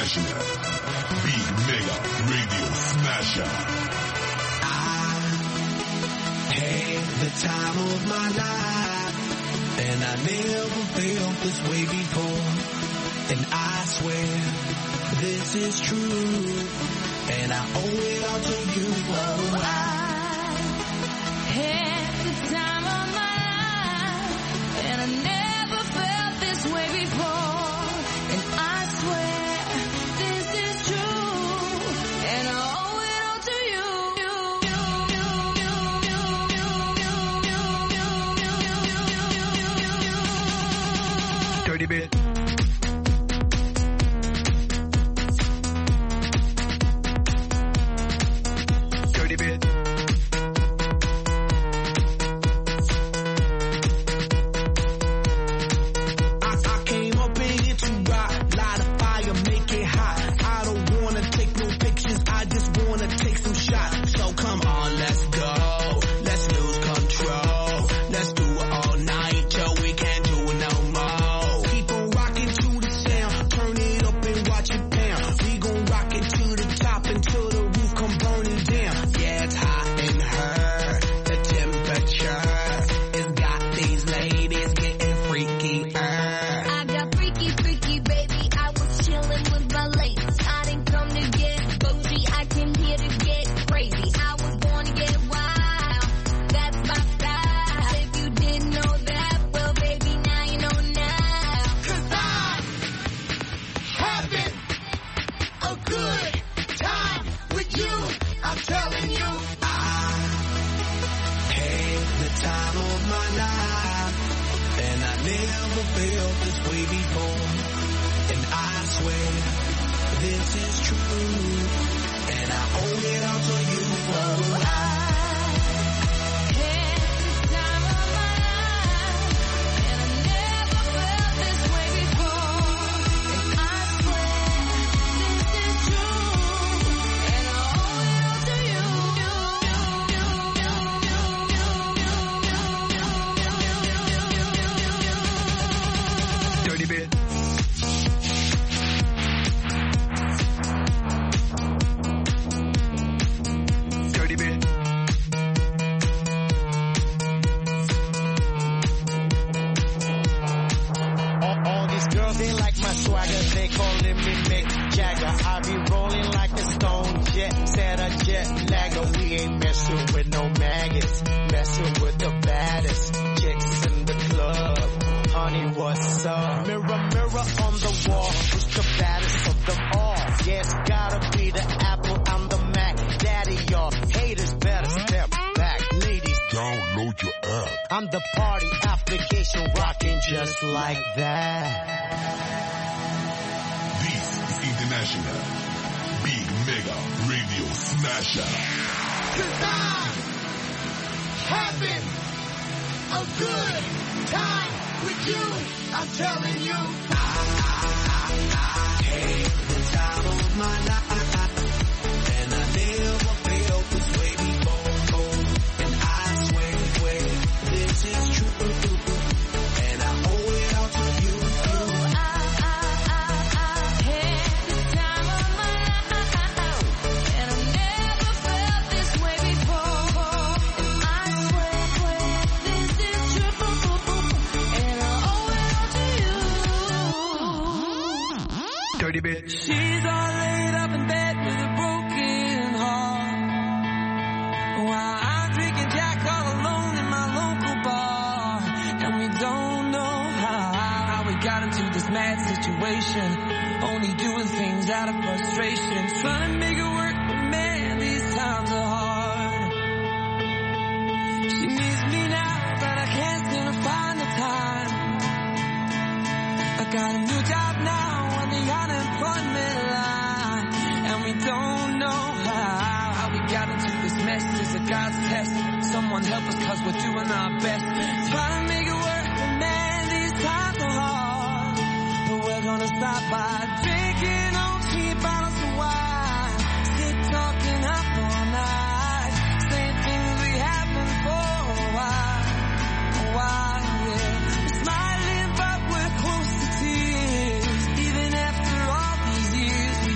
International Big Mega Radio Smasher. I had the time of my life, and I never felt this way before. And I swear this is true, and I owe it all to you. Oh, I had the time of my life, and I never felt this way before. And I swear this is true, and I owe it all to you. Dirty bit. I'm the party application rocking just like that. This is International Big Mega Radio Smasher. 'Cause I'm having a good time with you. I'm telling you. I had the time of my life, and I never felt this way before. And I swear this is true, and I owe it all to you. Oh, I had the time of my life, and I never felt this way before. And I swear this is true, and I owe it all to you. Dirty bit. She's all laid up in bed with a broken heart, while I'm drinking Jack all alone in my local bar. And we don't know how we got into this mad situation, only doing things out of frustration, trying to make it work, but man, these times are hard. She needs me now, but I can't seem to find the time. I got a new job now on the unemployment line, and we don't know how we got into this mess. Is it God's test? Someone help us, 'cause we're doing our best, trying to make it work, but man, these times are hard. But we're gonna stop by drinking on cheap bottles of wine, sit talking up all night, saying things we haven't for a while, yeah. We're smiling, but we're close to tears, even after all these years.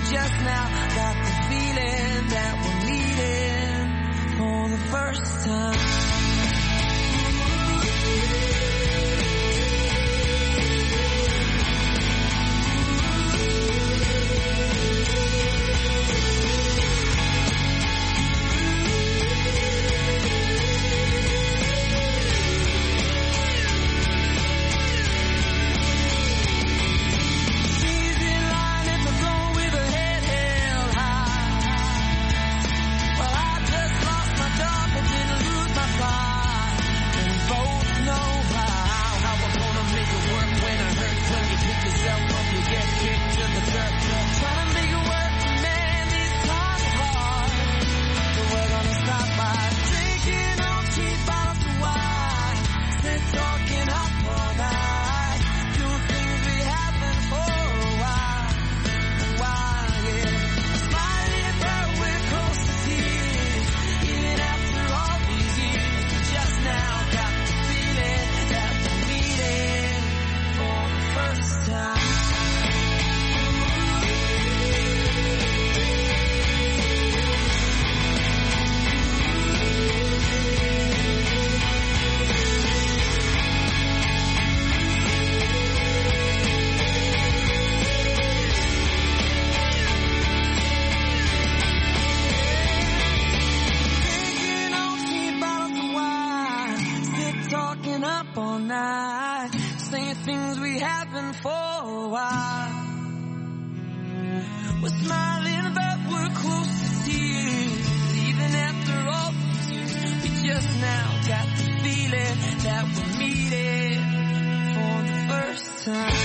saying things we haven't for a while. We're smiling but we're close to tears. Even after all these years, we just now got the feeling that we're meeting for the first time.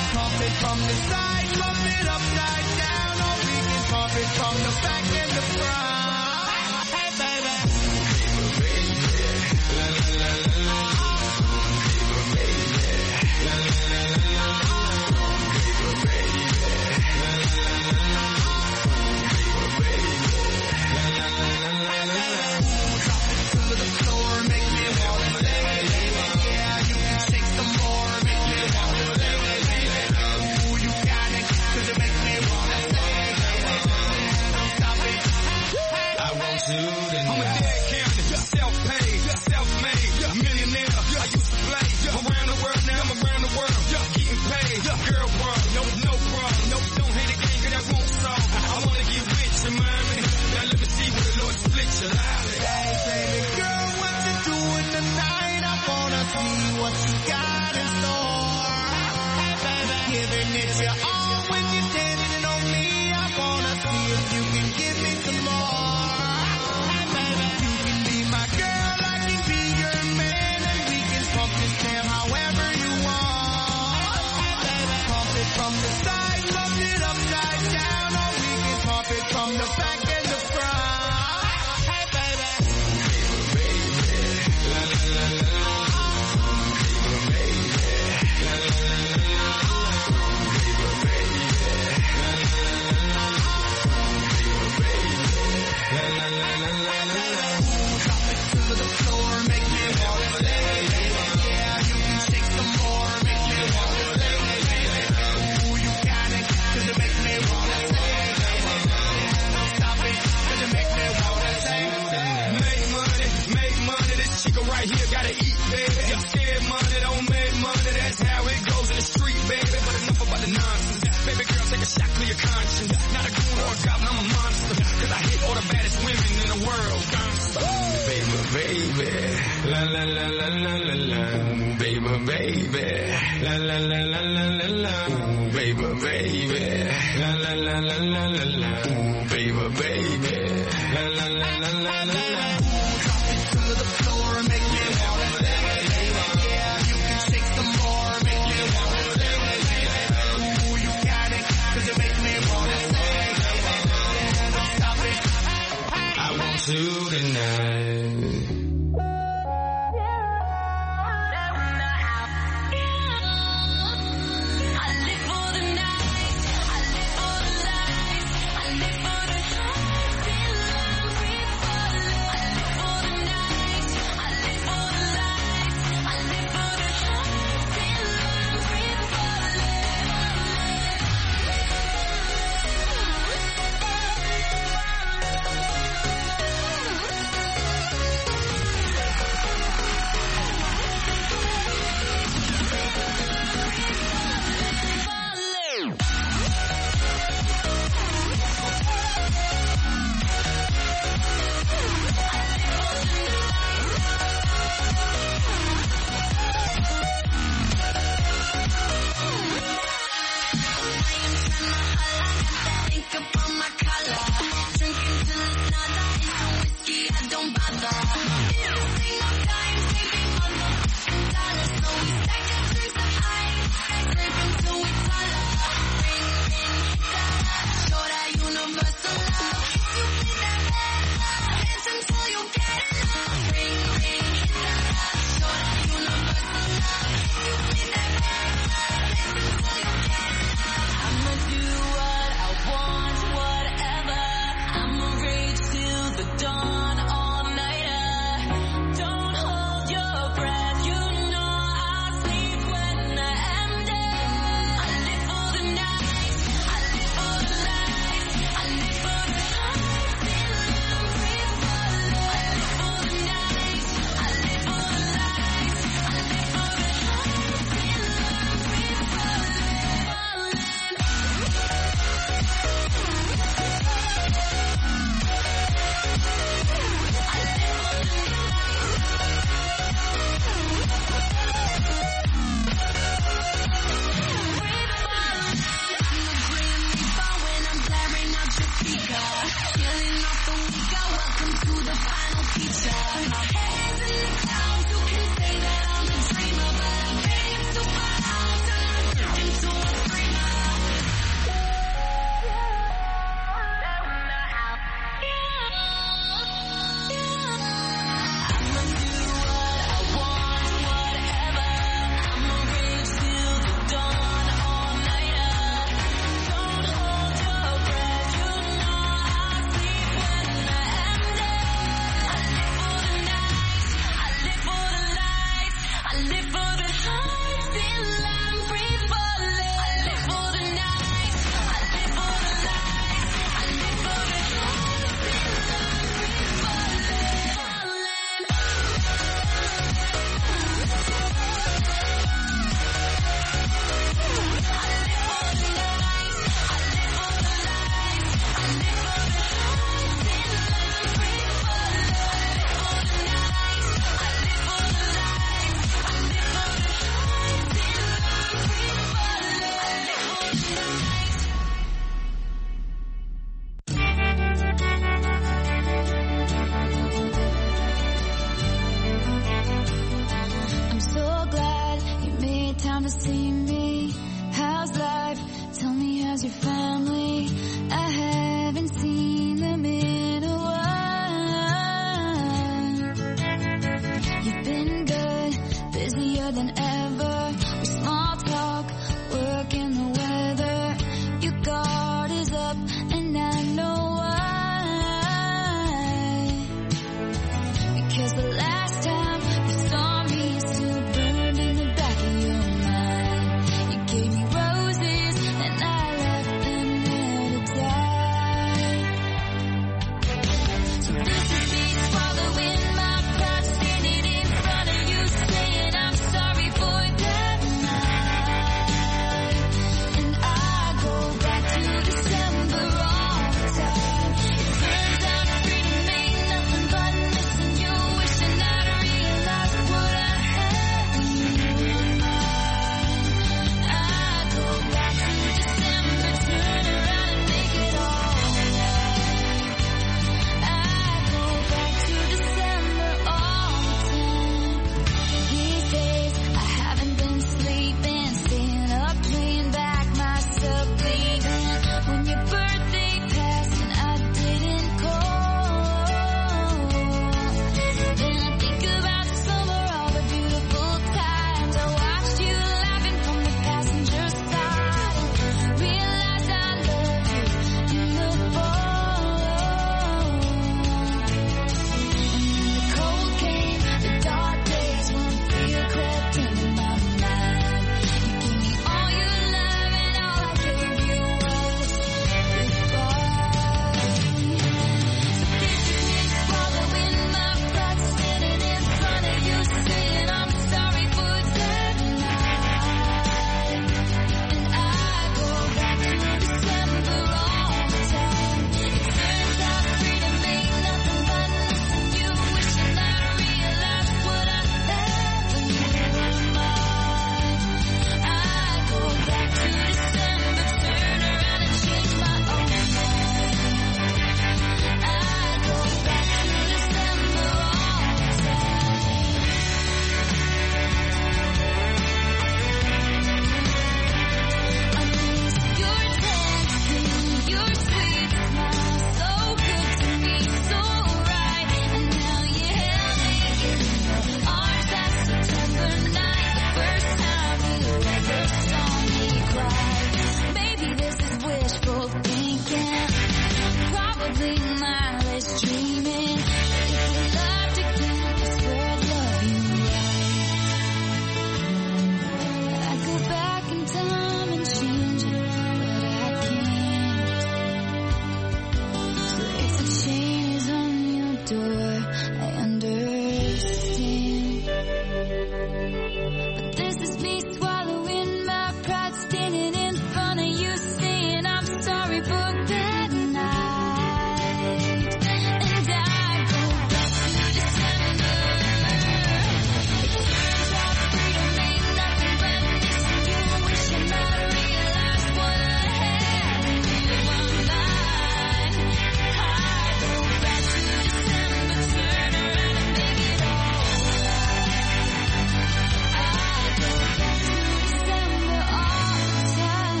I understand. But this is me swallowing my pride, standing in front of you, saying I'm sorry for that night. And I go back to December. It turns out freedom ain't nothing but missing you, wishing I'd realized what I had in my mind. I go back to December, turn around and make it alright. I go back to December all the time.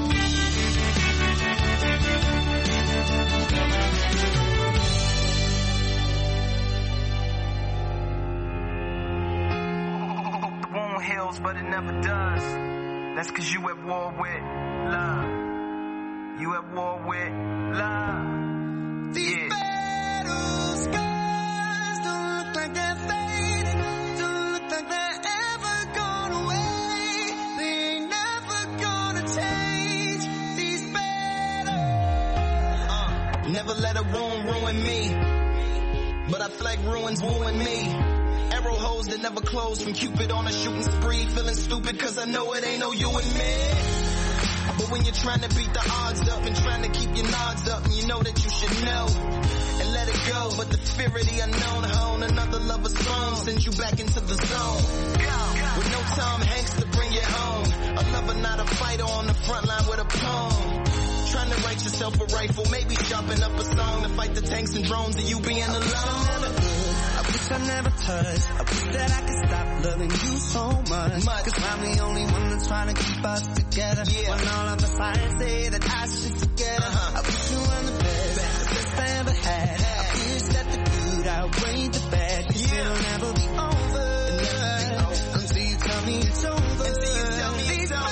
Hope the wound heals, but it never does. That's cause you at war with love. You at war with love. These battle scars don't look like they're fading, don't look like they're ever gone away. They ain't never gonna change. These battles. Never let a wound ruin me, but I feel like ruins wooing me. Arrow holes that never close from Cupid on a shooting spree, feeling stupid cause I know it ain't no you and me. But when you're trying to beat the odds up and trying to keep your nods up, and you know that you should know and let it go, but the fear of the unknown hone another lover's phone sends you back into the zone. With no Tom Hanks to bring you home, a lover not a fighter on the front line with a poem. Trying to write yourself a rifle, maybe sharpen up a song to fight the tanks and drones and you being alone. I wish I never touched. I wish that I could stop loving you so much. Cause I'm the only one that's trying to keep us together. When all of the signs say that I should forget her. I wish you were the best I ever had. I wish that the good outweighed the bad. Cause it'll never be over. Until you tell me it's over. Until you tell me it's over.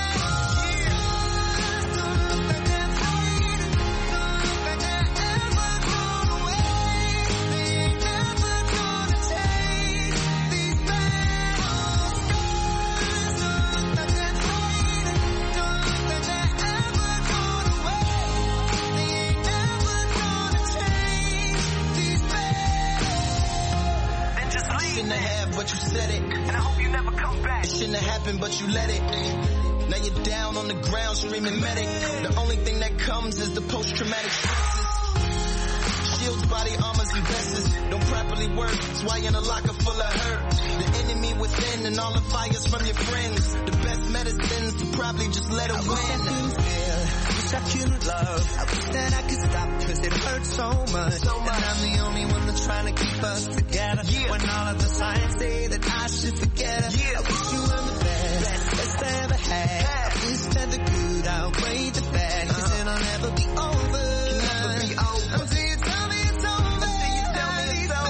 But you said it, and I hope you never come back. It shouldn't have happened, but you let it. Now you're down on the ground screaming medic. The only thing that comes is the post-traumatic stresses. Shields, body armors, and vests don't properly work. That's why you're in a locker full of hurt. The enemy within and all the fires from your friends. The best medicines to probably just let them win. Wish I could love. I wish that I could stop cause it hurts so much. And I'm the only one that's trying to keep us together. When all of the signs say that I should forget her. I wish you were the best I ever had. I wish that the good outweighed the bad. Cause it'll never be over. Until you tell me it's over. Until you tell me it's over.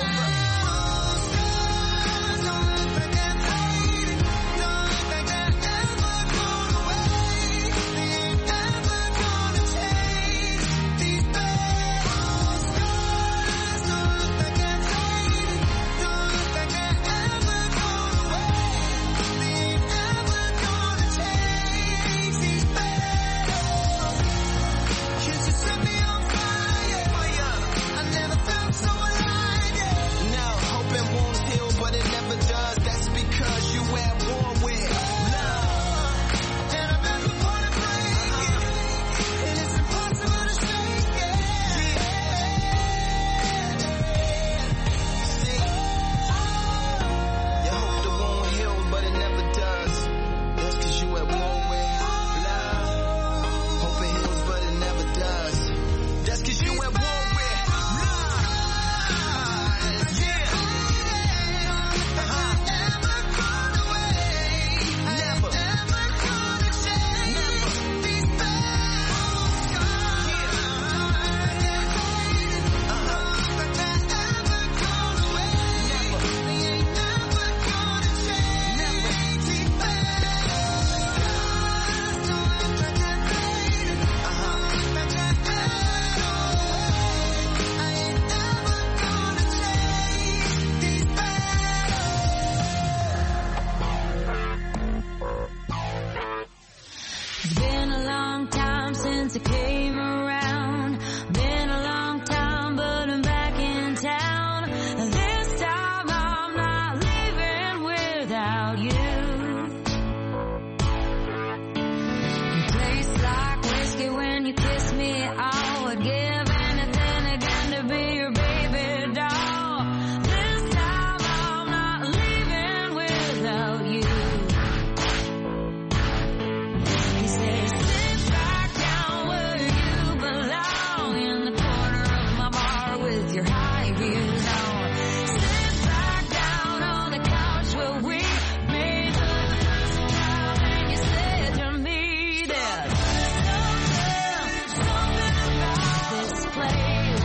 heels on. Sit back down on the couch where we made love the first time, and you said to me there's something about this place.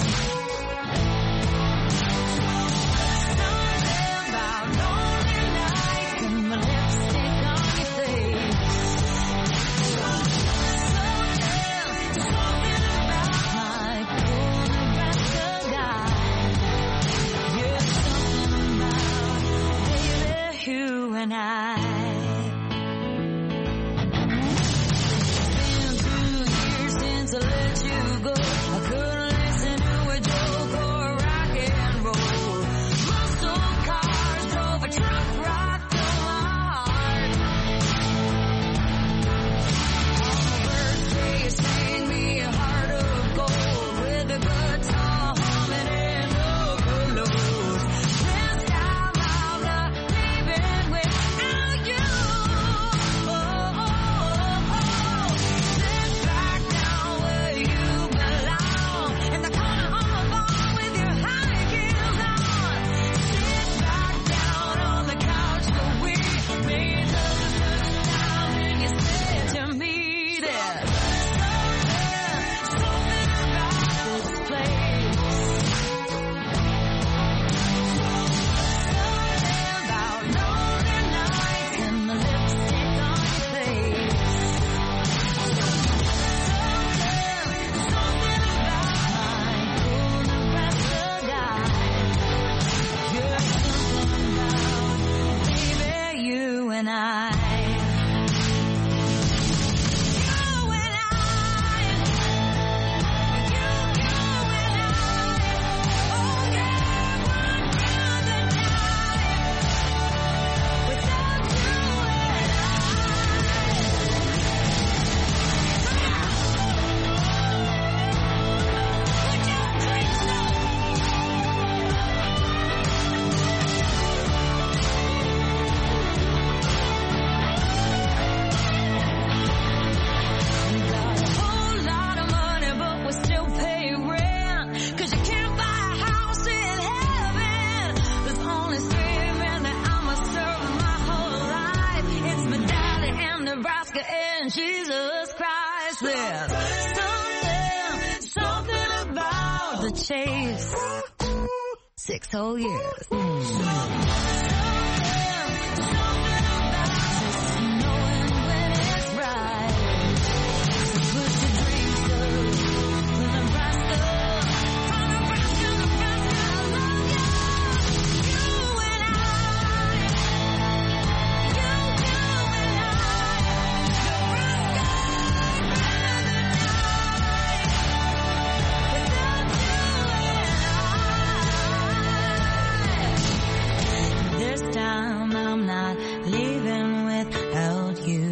Something about lonely nights and the lipstick on your face. Something about my cool Nebraska guy. Yeah, something about, baby, you and I. Been 2 years since I let you go. I couldn't listen to a joke or rock and roll. Muscle cars drove a truck right through my heart. On my birthday, you sang me a heart of gold with the guitar humming and overload. This time I'm not leaving without you. Sit back down where you belong, in the corner of my bar with your high heels on. Sit back down on the couch where we made love the first time, and you said to me there's something about this place. Something about lonely nights and the lipstick on your face. Something about my cool Nebraska guy. Yeah, something about, baby, you and I. Got a whole lot of money, but we still pay rent. 'Cause you can't buy a house in heaven. There's only 3 men that I'ma serve my whole life. It's my daddy and Nebraska and Jesus Christ. There's something about the chase. 6 whole years. Something about just knowing when it's right. So put your dreams up to Nebraska. From Nebraska, Nebraska, I love you. You and I. You and I. Nebraska, this time I'm not leaving without you.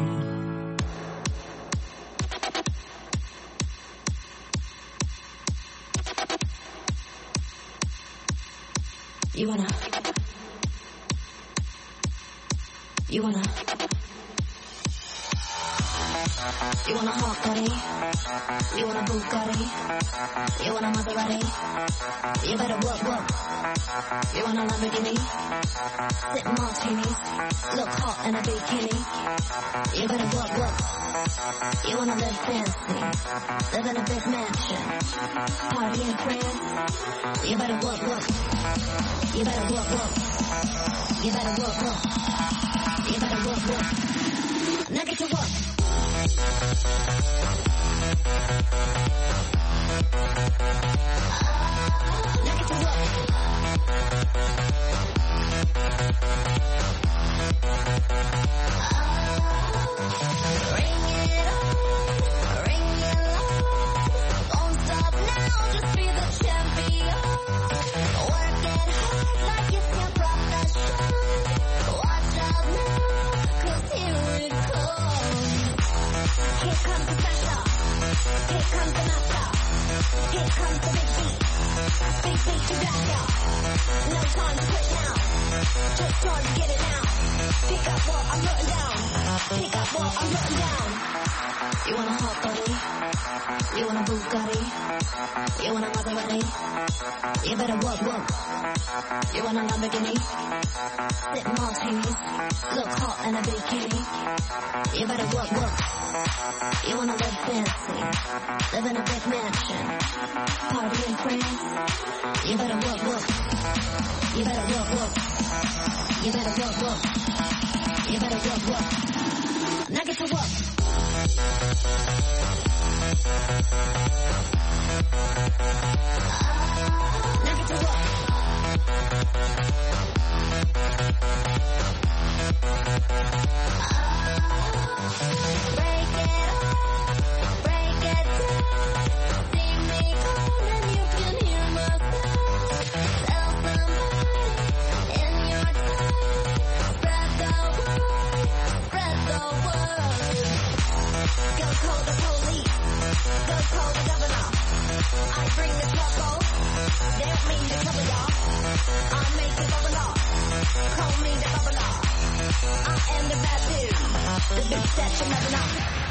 You wanna Hawkbody? You want a Bugatti? You want a Maserati? You better work. You want a Lamborghini? Sip martinis, look hot in a bikini. You better work. You wanna live fancy, live in a big mansion, party in France. You better work. You better work. You better work. You better work. Now get to work. Now get to work. Ring it on, ring it loud. Don't stop now, just be the champion. Work it hard like it's your profession. Watch out now, 'cause here it comes. Here comes the pressure. Here comes the master. Here comes the big beat. Big beat to black out. No time to quit now. Just trying to get it now. Pick up what I'm putting down. Pick up what I'm putting down. You want a hot body? You want a Bugatti? You want a Maserati? You better work. You want a Lamborghini? Sip martinis, look hot in a bikini. You better work. You wanna live fancy, live in a big mansion, party in France. You better work. You better work. You better work. You better work. Now get to work. Now get to work. Break it off, break it down. See me cold and you can hear my sound. Tell somebody in your town. Spread the word. Go call the police, go call the governor. I bring the trouble, they don't mean to trouble y'all. I make it bubble off, call me the bubbler. I am the bad dude, the bitch that you never know.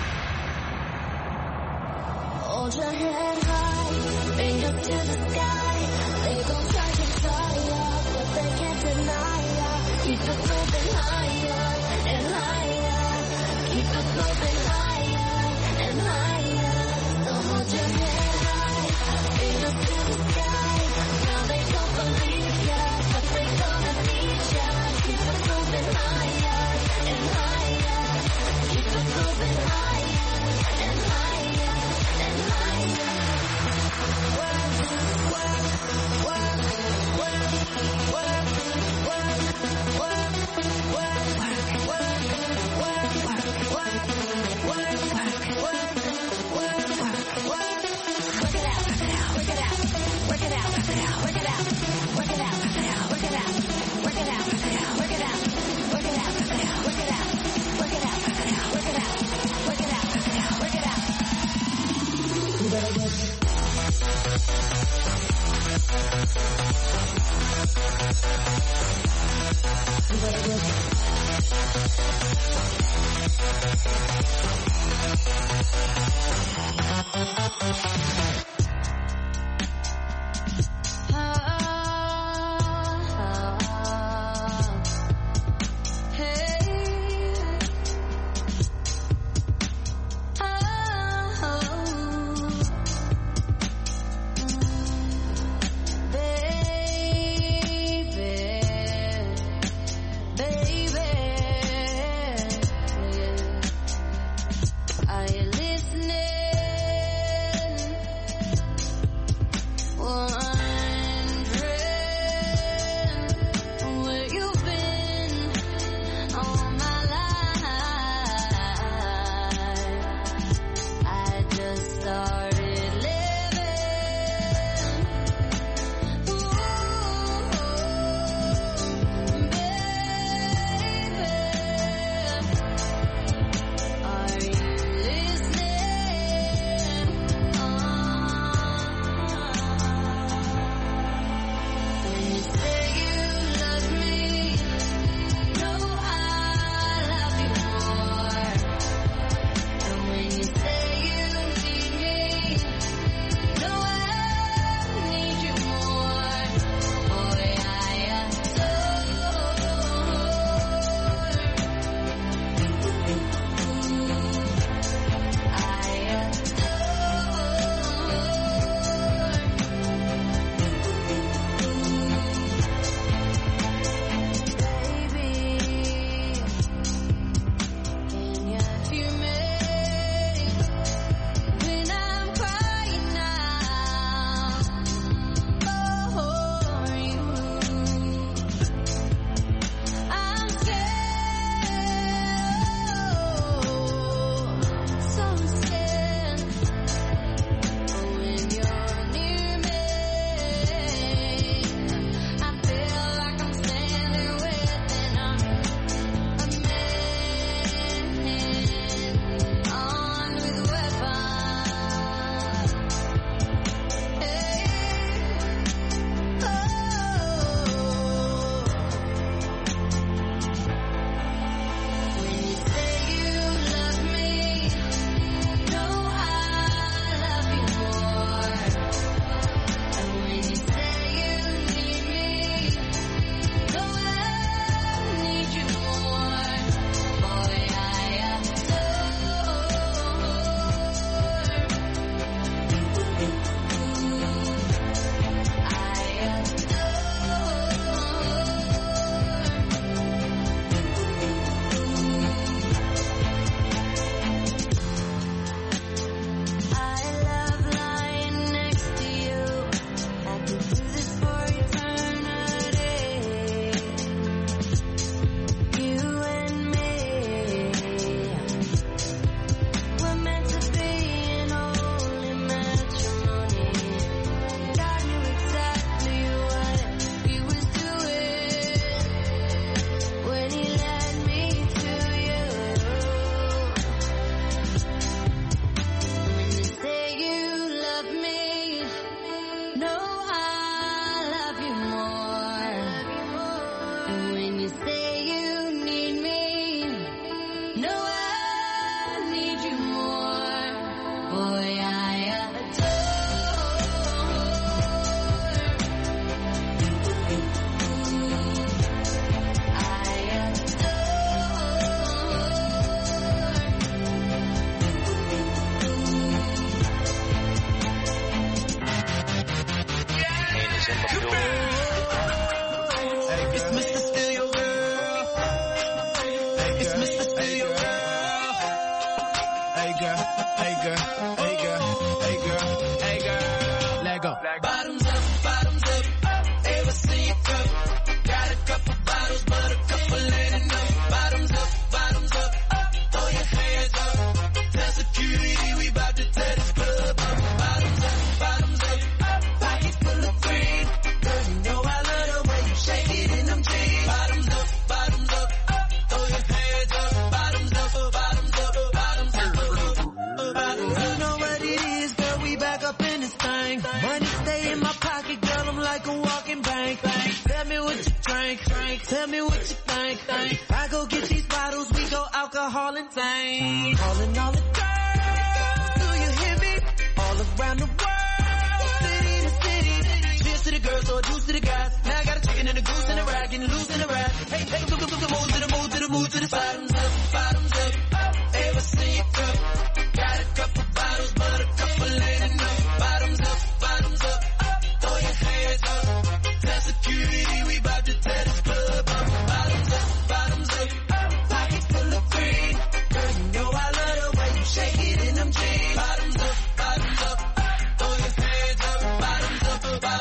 Hold your head high, fingers to the sky. They gon' try to try ya, but they can't deny ya. Keep it moving higher and higher. Keep it moving higher and higher. So hold your head high, fingers to the sky. Now they don't believe ya, but they gonna need ya. Keep it moving higher and higher. Keep it moving higher and higher and higher. Work, work, work, work, work, work, work, work, work, work, work, work, work. Work it out, work it out, work it out, work it out, work it out, work it out, work it out, work it out, work it out, work it out, work it out, work it out, work it out, work it out, work it out, work it out, work it out. You better work. You better work. Are you listening? me what you drink. Tell me what you think. I go get these bottles, we go alcohol and tank. Calling all the girls, do you hear me? All around the world, city to city. Cheers to the girls, or juice to the guys. Now I got a chicken and a goose and a rag, and loose in a rat. Hey, move to the move to the bottoms up. Ever see a cup? Got a couple bottles, but a couple ain't enough. Bottoms up. Throw your hands up. Tell security we bout to tear this club up. Bottoms up. Pockets full of green. Girl, you know I love the way you shake it in them jeans. Bottoms up. Throw your hands up. Bottoms up.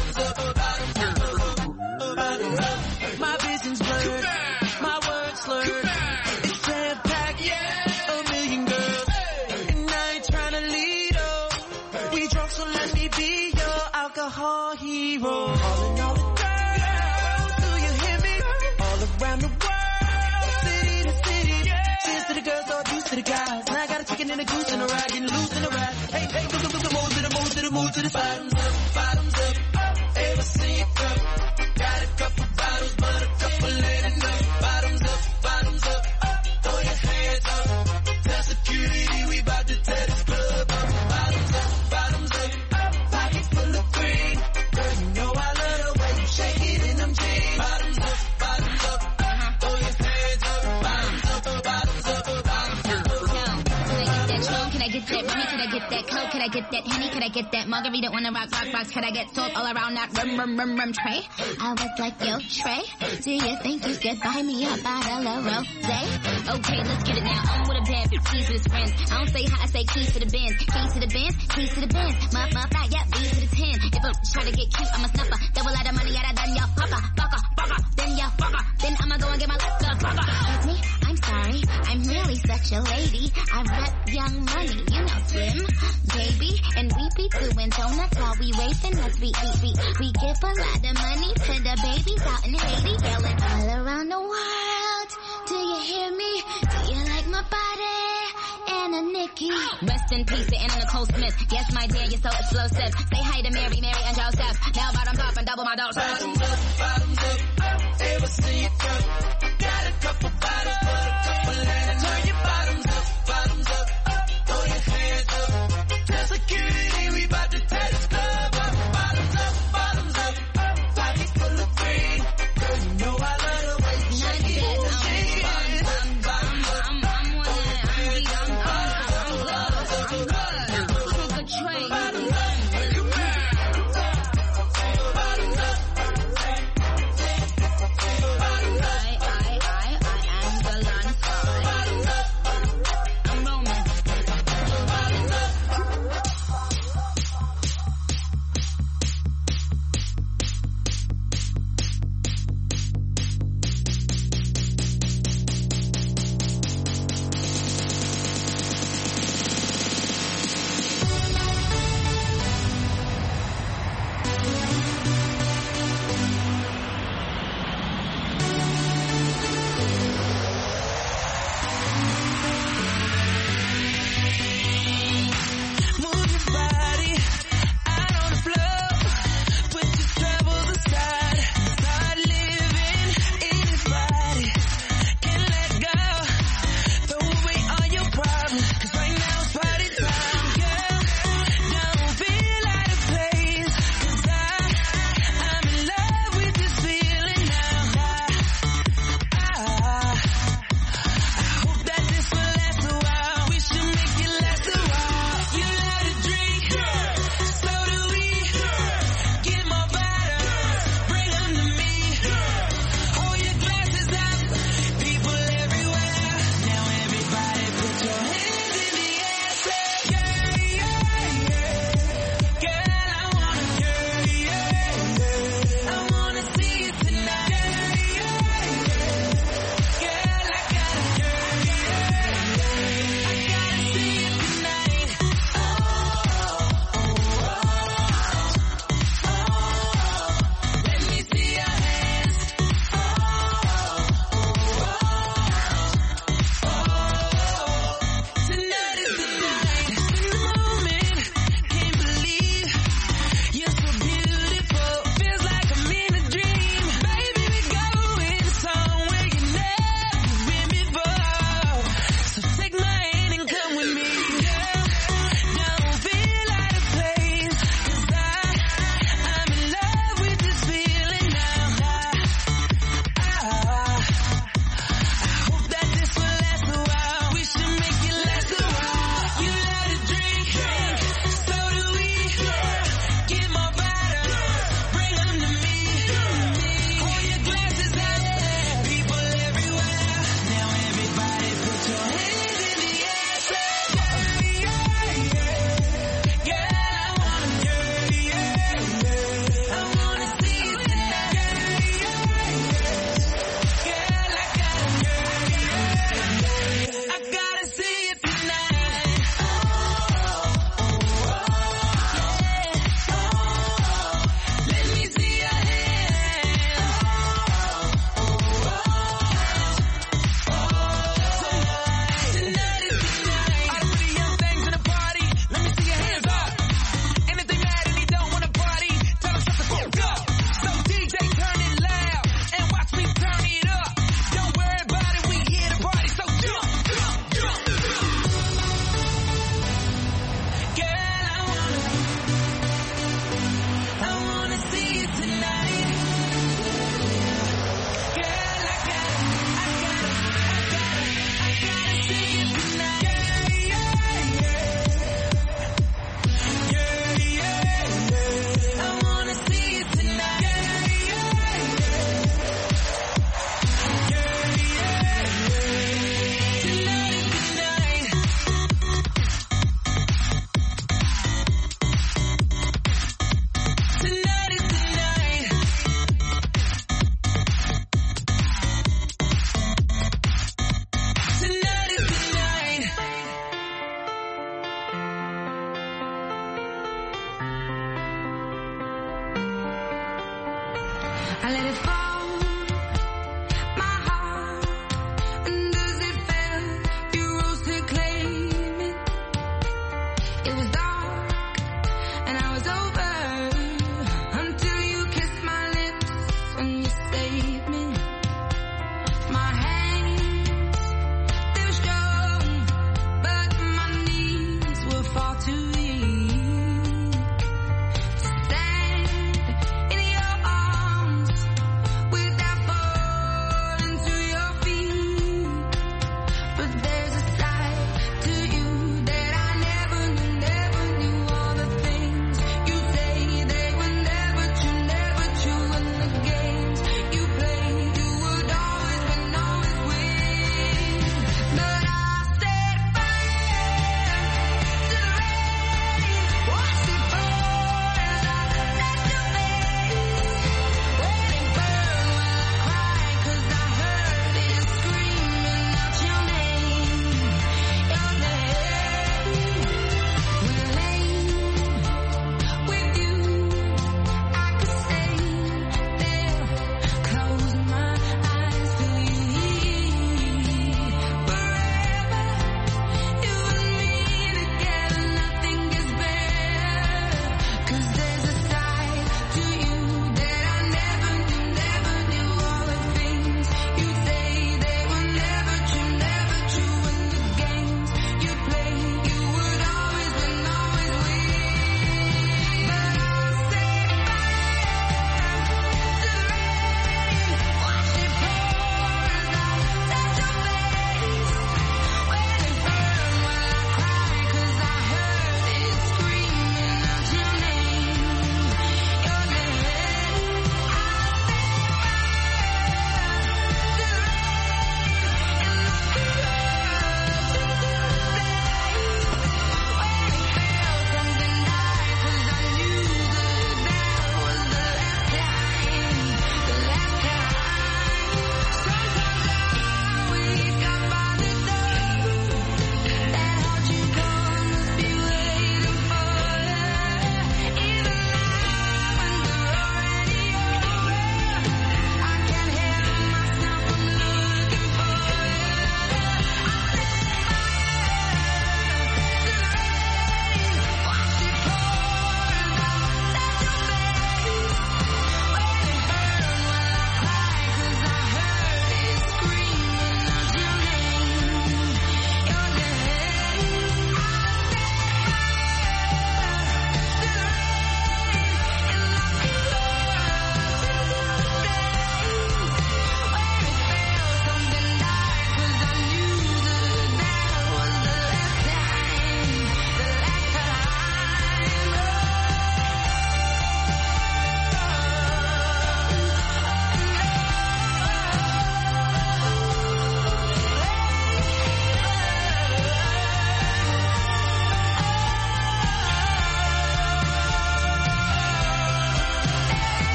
My vision's blurred. My words slurred. It's jam-packed. A million girls. And I ain't tryna lead up. We drunk, so let me be your alcohol hero. Calling all the girls, do you hear me? All around the world, city to city. Cheers to the girls, all juice to the guys. Now I got a chicken and a goose and a rag, and loose in a rat. Hey, move to the bottoms up. Ever see a cup? Got a couple bottles, but a couple ain't enough. Bottoms up. Throw your hands up. Tell security we bout to tear this club up. Bottoms up. Pockets full of green. Girl, you know I love the way you shake it in them jeans. Bottoms up. Throw your hands up. Bottoms up. Can I get that money? Can I get that coke? Can I get that Henny? Can I get that margarita? Wanna rock rocks? Can I get salt all around that rum tray? I was like, yo, Trey, do you think you could buy me a bottle of rosé? Okay, let's get it now. I'm with a bad bitch, keys to his friends. I don't say hi, I say keys to the Benz. Keys to the Benz. My fly, yeah, B to the 10. If I try to get cute, I'm a snuffer. Double out of money, yeah, done ya fucker. Then ya fucker. Then I'ma go and get my love fucker. Excuse me, I'm sorry, I'm really such a lady. I rep Young Money, you know Slim, baby. And we be doing donuts while we waving us. We give a lot of money to the babies out in Haiti. Yelling all around the world. Do you hear me? Do you like my body? Anna Nikki. Rest in peace to Anna Nicole Smith. Yes, my dear, you're so explosive. Say hi to Mary, and Joseph. Now bottoms up and double my dose. Bottoms up. Ever see a cup? Got a couple bottles, but a couple ain't enough. Turn your bottoms up. Throw your hands up. Tell security we bout to tear this club up. Bottoms up. Pockets full of green. Girl, you know I love the way you shake it.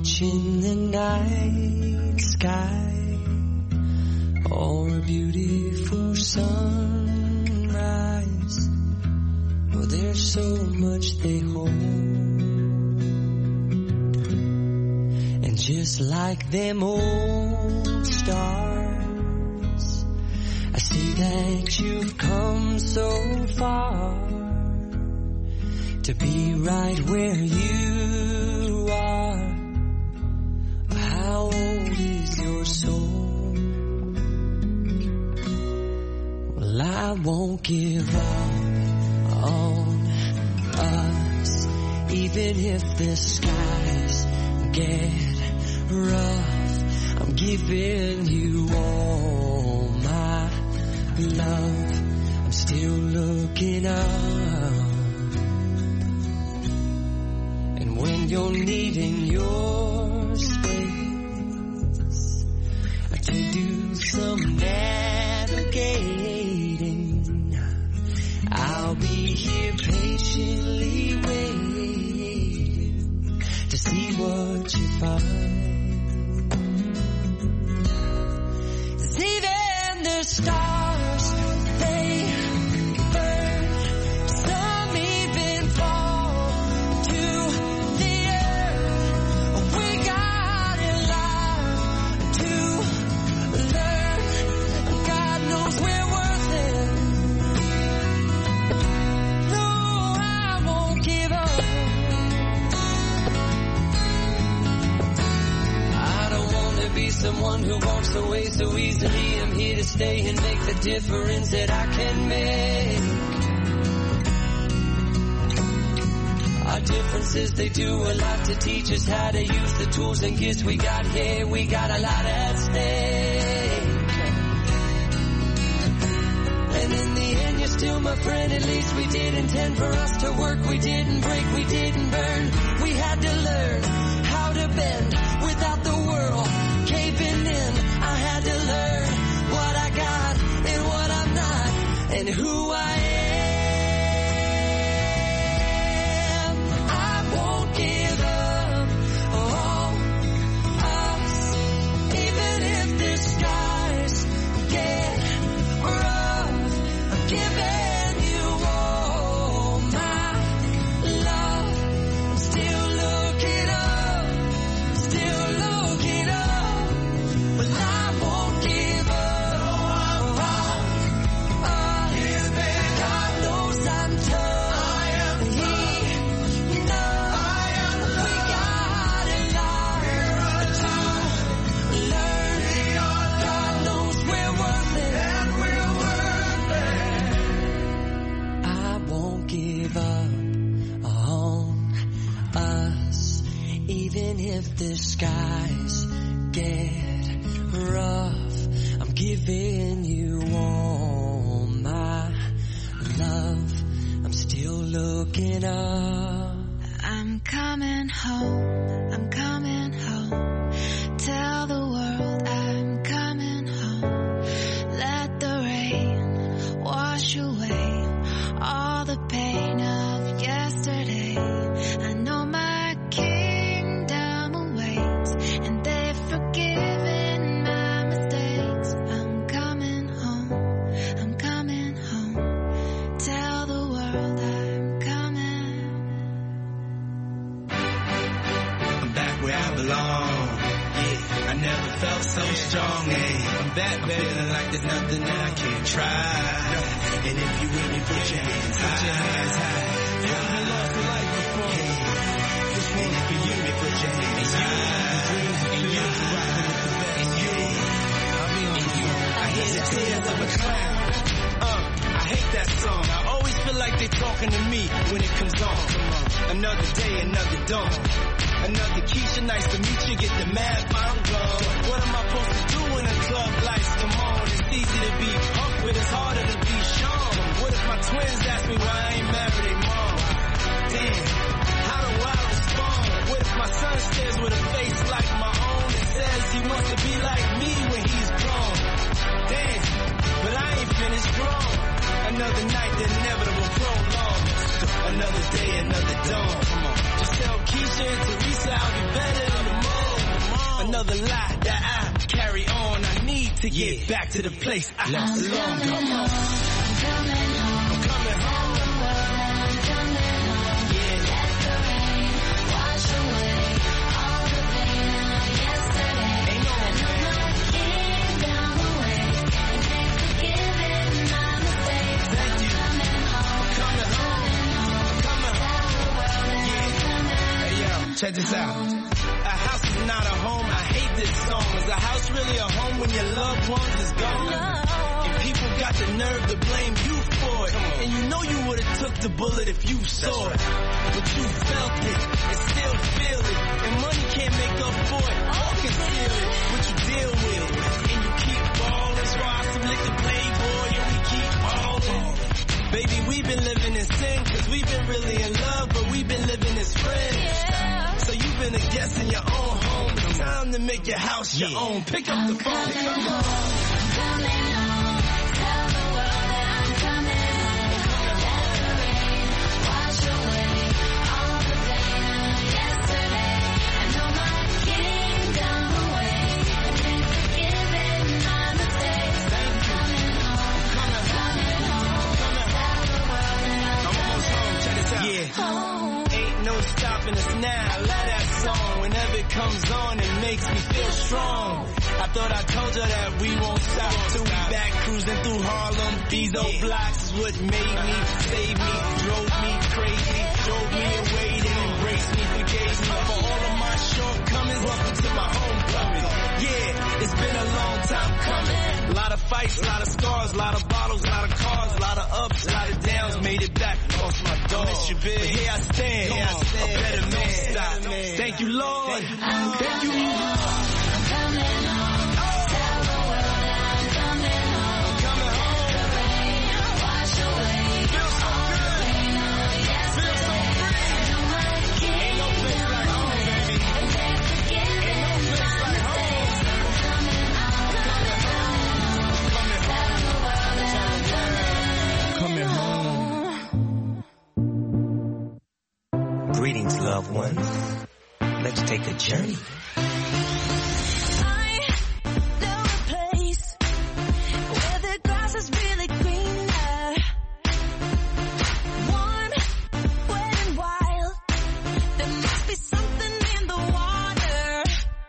watching the night sky or a beautiful sunrise. Oh, there's so much they hold, and just like them old stars, I see that you've come so far to be right where you are. How old is your soul? Well, I won't give up on us, even if the skies get rough. I'm giving you all my love. I'm still looking up. And when you're needing your space to do some navigating, I'll be here patiently waiting to see what you find. 'Cause even the stars, they burn, some even fall to the earth. We got a lot to learn. God knows we're worth it. No, I won't give up. I don't want to be someone who walks away so easily. I'm here to stay and make the difference that I can make. Our differences, they do a lot to teach us how to use the tools and gifts we got here. We got a lot at stake. And in the end, you're still my friend. At least we did intend for us to work. We didn't break, we didn't burn. We had to learn how to bend without the world caving in. I had to learn what I got and what I'm not, and who I am. I won't give up on us, even if the skies get rough. I'm giving you all my love. I'm still looking up, still looking up. Well, I won't give up on us. God knows I'm tough. He knows we got a lot to learn. God knows we're worth it. I won't give up on us, even if the skies get rough. I'm giving you all my love. I'm still looking up. I'm coming home, I'm coming home. Tell the world I'm coming home. Let the rain wash away all the pain of yesterday. I know my kingdom awaits, and they've forgiven my mistakes. I'm coming home, I'm coming home. Tell the world I'm coming. I'm back where I belong. Yeah, I never felt so strong. Hey, I'm back, baby, feeling like there's nothing that I can't try. And if you with me, put your hands high. Put your hands high. You haven't lost a life before. And if you with me, put your hands high. And you, I hear the tears of a clown. I hate that song. I always feel like they're talking to me when it comes on. Another day, another dawn. Another Keisha, nice to meet you. Get the mad, I'm gone. What am I supposed to do when the club lights come on? It's easy to be punk, but it's harder to be Sean. What if my twins ask me why I ain't married their mom? Damn, how do I respond? What if my son stares with a face like my own and says he wants to be like me when he's grown? Damn, but I ain't finished grown. Another night, the inevitable prolong. Another day, another dawn. Come on. Just tell Keisha and Teresa I'll be better in the morning. another lie that I carry on. I need to get back to the place I belong. I'm coming home. I'm coming home. I'm coming home. Yeah. Let the rain wash away all the pain of yesterday. Ain't no I know my kingdom away and can't forgive it my mistakes. Thank you. Coming home. Coming home. Coming home. Yeah. Hey yo, check this out. A house is not a home. I hate this song. Is a house really a home when your loved ones is gone? And people got the nerve to blame you for it. And you know you would've took the bullet if you saw it. But you felt it and still feel it. And money can't make up for it or conceal it. But you deal with it and you keep ballin'. Try some liquor playboy and we keep ballin'. Baby, we've been living in sin cause we've been really in love, but we've been living as friends. So you've been a guest in your own home. It's time to make your house your own. Pick up the phone. I'm coming home. Tell the world that I'm coming home. Let the rain wash away all the pain of yesterday. I know my kingdom away. I can't forgive it my mistakes. I'm coming home. Coming home. Tell the world that I'm almost home. Check this out. Yeah. Ain't no stopping us now. I love that song. Whenever it comes on, it makes me feel strong. I thought I told you that we won't stop till we back cruising through Harlem. These old blocks is what made me, saved me, drove me crazy, drove me away, then embraced me, forgave me for all of my shortcomings. Welcome to my homecoming. Yeah, it's been a long time coming. A lot of fights, a lot of scars, a lot of bottles, a lot of cars, a lot of ups, a lot of downs. Made it back, lost my dog. Miss you, big. But here I stand, a better man. Stop. Thank you, Lord. Thank you, Lord. I'm coming home. Tell the world that I'm coming home. I'm coming home. Let the rain wash away all the pain of yesterday. I know my kingdom away and can't forgive it my mistakes. I'm coming home. Tell the world that I'm coming home. Greetings, loved ones. Let's take a journey. I know a place where the grass is really greener, warm, wet and wild. There must be something in the water.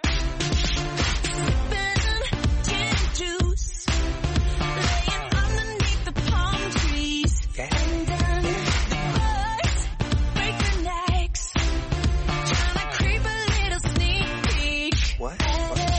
Sipping gin and juice, laying underneath the palm trees. And then the birds break their necks, trying to creep a little sneak peek. What? And